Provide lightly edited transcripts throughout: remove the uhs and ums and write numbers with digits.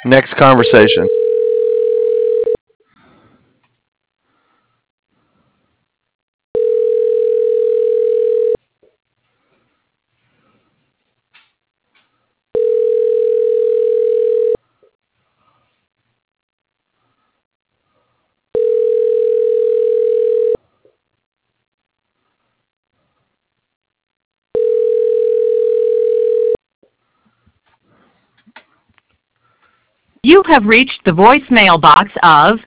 Next conversation. You have reached the voicemail box of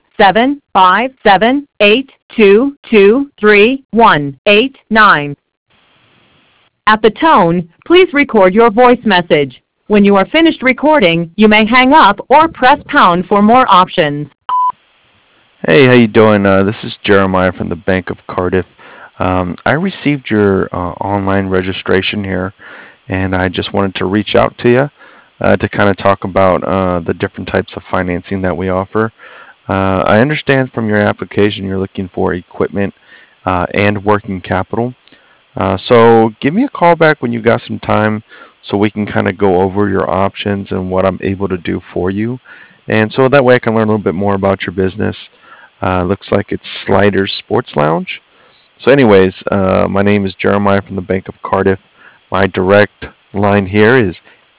75782233189. At the tone, please record your voice message. When you are finished recording, you may hang up or press pound for more options. Hey, how you doing? This is Jeremiah from the Bank of Cardiff. I received your online registration here, and I just wanted to reach out to you to kind of talk about the different types of financing that we offer. I understand from your application you're looking for equipment and working capital. So give me a call back when you got some time so we can kind of go over your options and what I'm able to do for you. And so that way I can learn a little bit more about your business. Looks like it's Sliders Sports Lounge. So anyways, my name is Jeremiah from the Bank of Cardiff. My direct line here is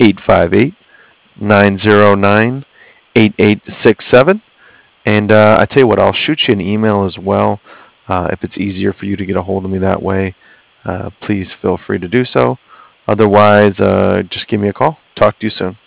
858-909-8867. And I tell you what, I'll shoot you an email as well. If it's easier for you to get a hold of me that way, please feel free to do so. Otherwise, just give me a call. Talk to you soon.